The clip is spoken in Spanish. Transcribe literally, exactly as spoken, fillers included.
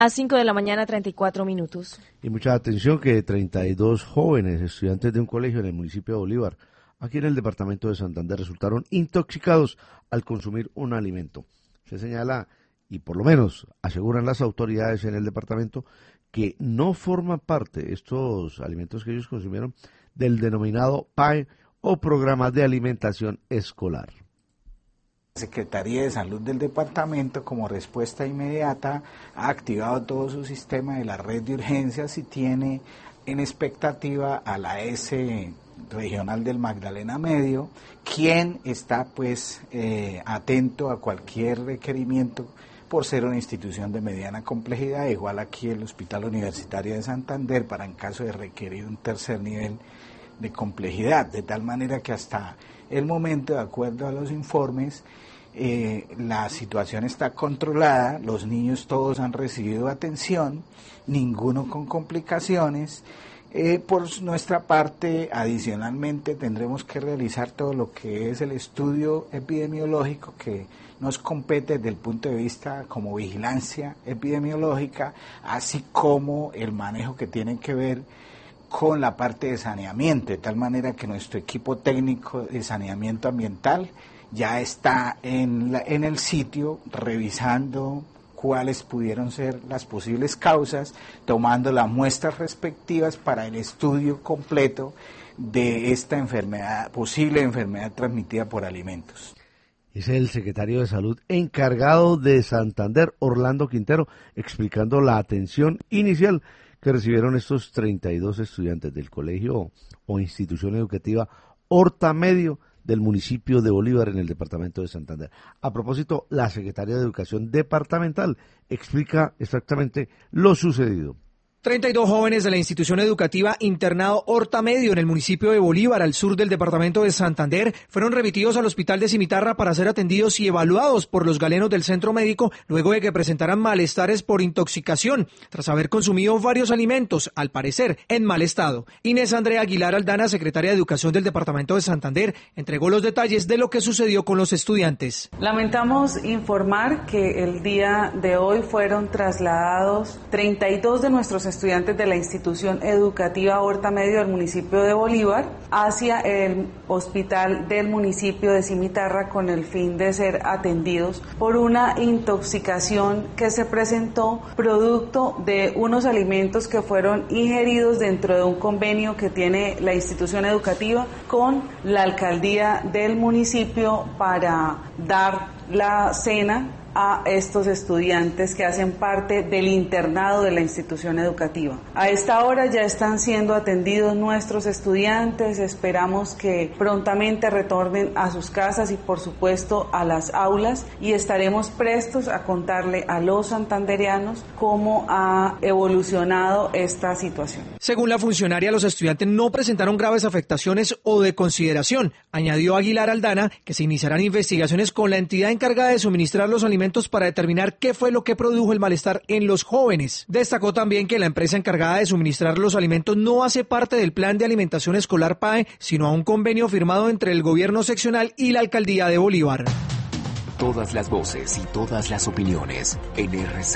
A cinco de la mañana, treinta y cuatro minutos. Y mucha atención que treinta y dos jóvenes estudiantes de un colegio en el municipio de Bolívar, aquí en el departamento de Santander, resultaron intoxicados al consumir un alimento. Se señala, y por lo menos aseguran las autoridades en el departamento, que no forman parte estos alimentos que ellos consumieron del denominado P A E o Programa de Alimentación Escolar. La Secretaría de Salud del departamento, como respuesta inmediata, ha activado todo su sistema de la red de urgencias y tiene en expectativa a la S regional del Magdalena Medio, quien está pues eh, atento a cualquier requerimiento por ser una institución de mediana complejidad, igual aquí el Hospital Universitario de Santander, para en caso de requerir un tercer nivel de complejidad, de tal manera que hasta el momento, de acuerdo a los informes, eh, la situación está controlada, los niños todos han recibido atención, ninguno con complicaciones. Eh, por nuestra parte, adicionalmente, tendremos que realizar todo lo que es el estudio epidemiológico que nos compete desde el punto de vista como vigilancia epidemiológica, así como el manejo que tiene que ver con la parte de saneamiento, de tal manera que nuestro equipo técnico de saneamiento ambiental ya está en, la, en el sitio revisando cuáles pudieron ser las posibles causas, tomando las muestras respectivas para el estudio completo de esta enfermedad, posible enfermedad transmitida por alimentos. Es el secretario de Salud encargado de Santander, Orlando Quintero, explicando la atención inicial que recibieron estos treinta y dos estudiantes del colegio o institución educativa Horta Medio del municipio de Bolívar en el departamento de Santander. A propósito, la secretaria de Educación Departamental explica exactamente lo sucedido. treinta y dos jóvenes de la institución educativa internado Horta Medio en el municipio de Bolívar, al sur del departamento de Santander, fueron remitidos al hospital de Cimitarra para ser atendidos y evaluados por los galenos del centro médico luego de que presentaran malestares por intoxicación, tras haber consumido varios alimentos, al parecer en mal estado. Inés Andrea Aguilar Aldana, secretaria de Educación del departamento de Santander, entregó los detalles de lo que sucedió con los estudiantes. Lamentamos informar que el día de hoy fueron trasladados treinta y dos de nuestros estudiantes de la institución educativa Horta Medio del municipio de Bolívar hacia el hospital del municipio de Cimitarra con el fin de ser atendidos por una intoxicación que se presentó producto de unos alimentos que fueron ingeridos dentro de un convenio que tiene la institución educativa con la alcaldía del municipio para dar la cena a estos estudiantes que hacen parte del internado de la institución educativa. A esta hora ya están siendo atendidos nuestros estudiantes, esperamos que prontamente retornen a sus casas y por supuesto a las aulas y estaremos prestos a contarle a los santandereanos cómo ha evolucionado esta situación. Según la funcionaria, los estudiantes no presentaron graves afectaciones o de consideración. Añadió Aguilar Aldana que se iniciarán investigaciones con la entidad encargada de suministrar los alimentos para determinar qué fue lo que produjo el malestar en los jóvenes. Destacó también que la empresa encargada de suministrar los alimentos no hace parte del plan de alimentación escolar P A E, sino a un convenio firmado entre el gobierno seccional y la alcaldía de Bolívar. Todas las voces y todas las opiniones en R C.